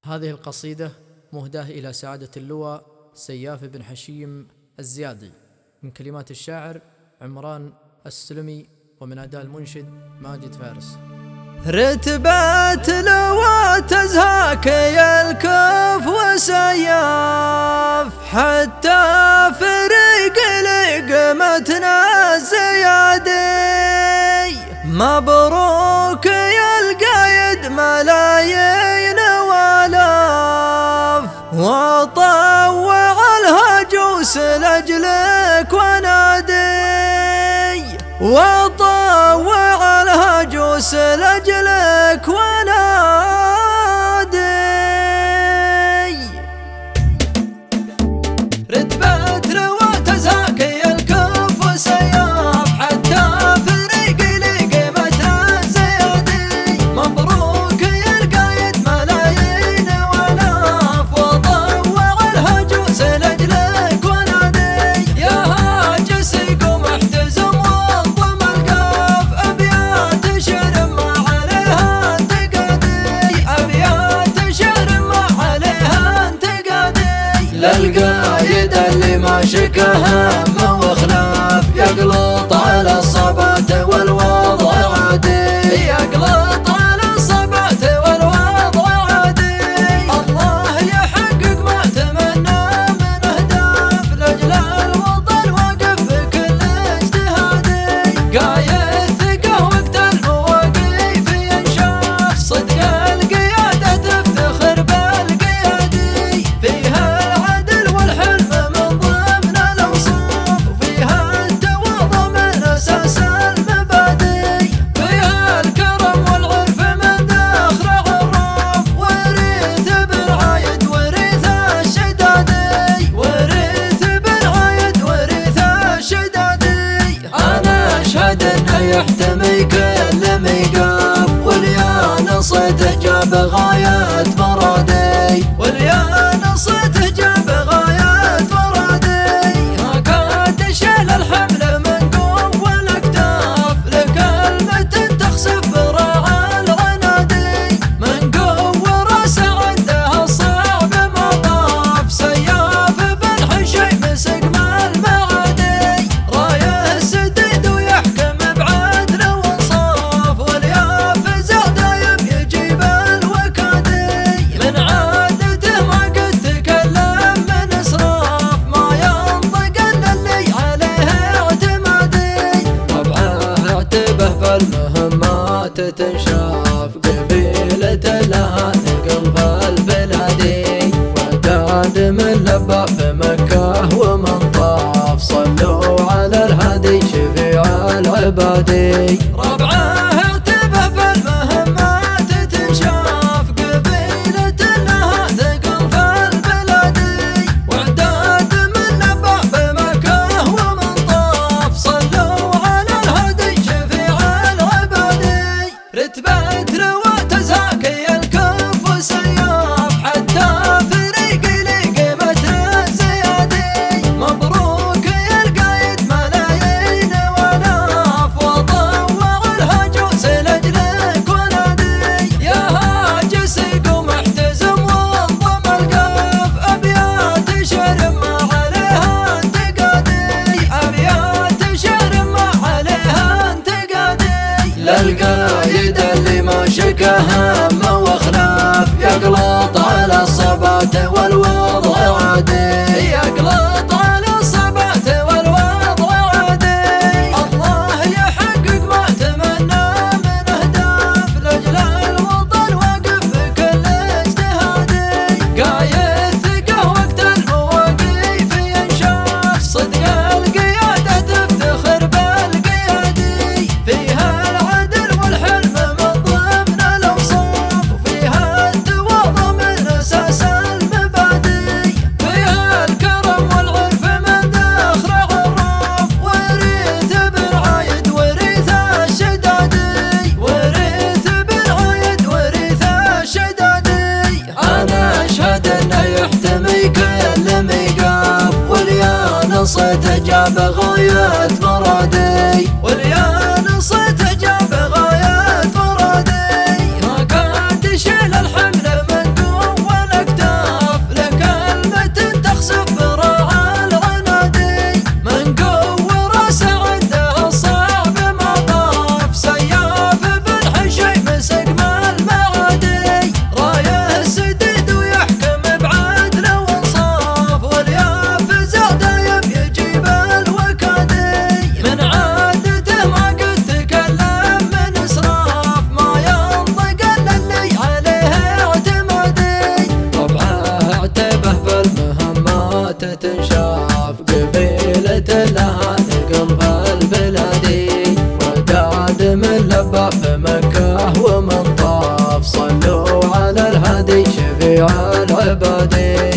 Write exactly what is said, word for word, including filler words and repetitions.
هذه القصيدة مهداة إلى سعادة اللواء سياف بن حشيم الزيادي، من كلمات الشاعر عمران السلمي، ومن أداء المنشد ماجد فارس. رتبات لواء تزهاك يا الكف وسياف، حتى فريق لقمتنا الزيادي. مبروك يا القايد ملايين والاف، وطوع الهجوس لأجلك ونادي، وطوع الهجوس لأجلك ونادي. رتبة لواء تزهاك يا الكف وسياف، حتى فريق لقمتنا الزيادي. مبروك يا القايد ملايين والاف، وطوع الهجوس لأجلك ونادي. يا هاجس قم احتزم وانظم القاف، أبيات شعر ما عليها انتقادي، أبيات شعر ما عليها انتقادي. للقايد اللي ما شك هم وخلاف، يقلط على الصبات والوضع عادي، يقلط على الصبات والوضع عادي. الله يحقق ما تمنى من أهداف، لأجل الوطن وقف بكل اجتهادي. قايد ثقة وقت المواقف ينشاف، صدق القيادة تفتخر بالقيادي. فيها العدل والحلم من ضمن الأوصاف، وفيها التواضع من أساس المبادئ. فيها الكرم والعرف من ذخر عراف، ورث بن عايد ورث الشدادي، ورث بن عايد ورث الشدادي. أنا أشهد أنه يحتمي كل ميقاف، واليان صيته جاب غاية مرادي، واليان صيته جاب غاية مرادي. ما كاد شال الحمل من قوة الأكتاف، لكلمة تخسف براع العنادي. من قوة راسه عندها الصعب ما طاف، سياف بن حشيم سقم المعادي. رايه سديد ويحكم بعدل وانصاف، والياف زاد دايم يجيب الوكادي. من عادته ما قد تكلم من اسراف، ما ينطق الا اللي عليه اعتمادي. طبعه اعتبه فالمهمات تنشاف، قبيلة لها ثقل فالبلادي. وعتاد من لبى في مكة ومن طاف، صلوا على الهادي شفيع العبادي. ربعه اعتبه فالمهمات تنشاف، قبيلة لها ثقل فالبلادي. وعتاد من لبى في مكة ومن طاف، صلوا على الهادي شفيع العبادي. رتبة لواء تزهاك يا الكف وسياف، حتى فريق لقمتنا الزيادي. مبروك يا القايد ملايين والاف، وطوع الهجوس لأجلك ونادي. يا هاجس قم احتزم وانظم القاف، أبيات شعر ما عليها انتقادي، أبيات شعر ما عليها انتقادي. للقايد اللي ما شك هم وخلاف، يقلط على الصبات والوضع عادي، يقلط على الصبات والوضع عادي. الله يحقق ما تمنى من أهداف، لأجل الوطن وقف بكل اجتهادي. قايد ثقة وقت المواقف ينشاف، صدق القيادة تفتخر بالقيادي. فيها العدل والحلم من ضمن الأوصاف، وفيها التواضع من أساس المبادئ. شفيع العباد